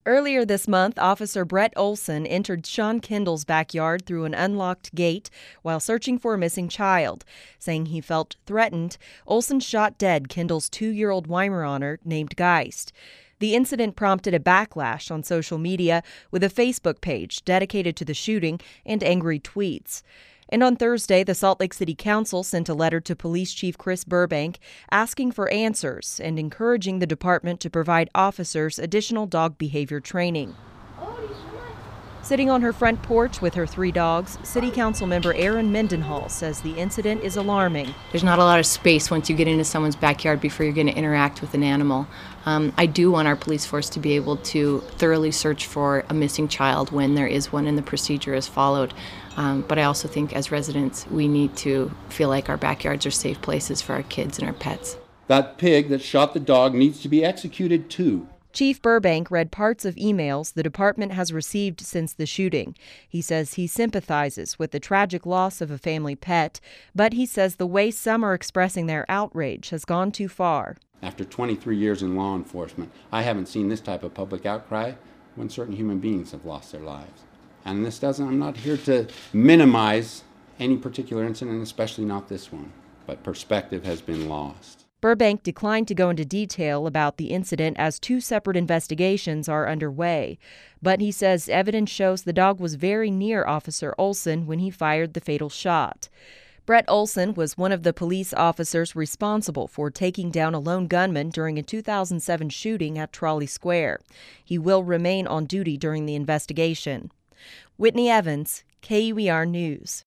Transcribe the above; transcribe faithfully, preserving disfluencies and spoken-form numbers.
Earlier this month, Officer Brett Olson entered Sean Kendall's backyard through an unlocked gate while searching for a missing child. Saying he felt threatened, Olson shot dead Kendall's two-year-old Weimaraner named Geist. The incident prompted a backlash on social media with a Facebook page dedicated to the shooting and angry tweets. And on Thursday, the Salt Lake City Council sent a letter to Police Chief Chris Burbank asking for answers and encouraging the department to provide officers additional dog behavior training. Sitting on her front porch with her three dogs, City Council member Erin Mendenhall says the incident is alarming. There's not a lot of space once you get into someone's backyard before you're going to interact with an animal. Um, I do want our police force to be able to thoroughly search for a missing child when there is one and the procedure is followed. Um, but I also think as residents, we need to feel like our backyards are safe places for our kids and our pets. That pig that shot the dog needs to be executed too. Chief Burbank read parts of emails the department has received since the shooting. He says he sympathizes with the tragic loss of a family pet, but he says the way some are expressing their outrage has gone too far. After twenty-three years in law enforcement, I haven't seen this type of public outcry when certain human beings have lost their lives. And this doesn't, I'm not here to minimize any particular incident, especially not this one, but perspective has been lost. Burbank declined to go into detail about the incident as two separate investigations are underway. But he says evidence shows the dog was very near Officer Olson when he fired the fatal shot. Brett Olson was one of the police officers responsible for taking down a lone gunman during a two thousand seven shooting at Trolley Square. He will remain on duty during the investigation. Whitney Evans, K U E R News.